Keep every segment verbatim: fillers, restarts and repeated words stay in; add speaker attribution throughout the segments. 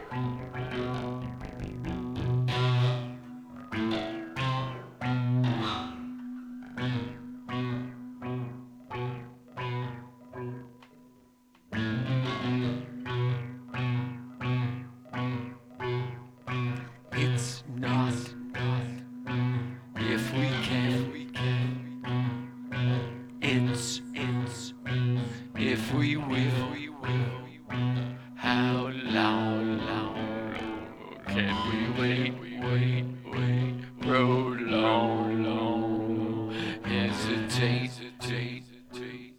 Speaker 1: It's not if we can. It's it's if we will. How long, long can we wait, wait, wait? Prolong, long, hesitate, hesitate, hesitate.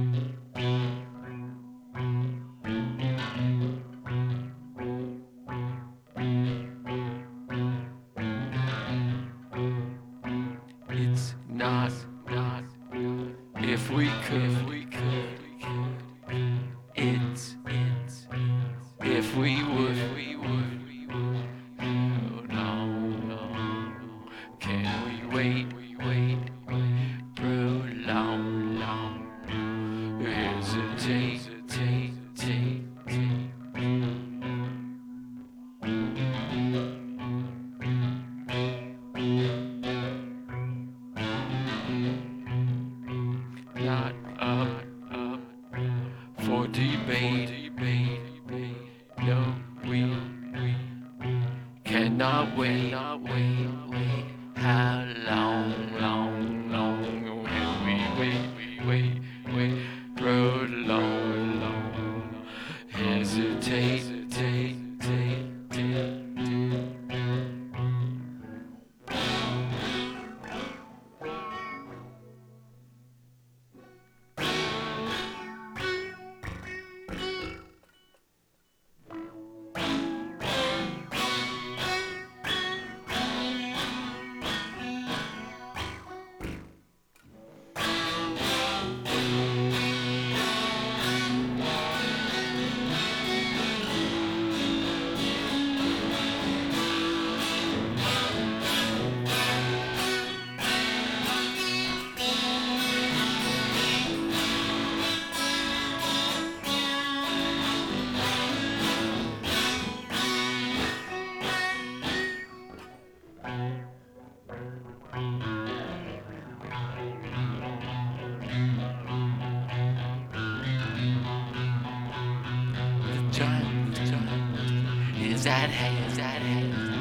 Speaker 1: It's not, not if we could, if we could. It's, it's if we would, we would. Oh, no, no, can we wait, we wait, prolong, long, hesitate, hesitate, hesitate. Not up, up for debate, debate, debate. No, we, we cannot wait, not wait, wait. How long, long, long can we wait, we wait, wait? Prolong, long, hesitate, hesitate, hesitate. Time, time is at hand, is at hand.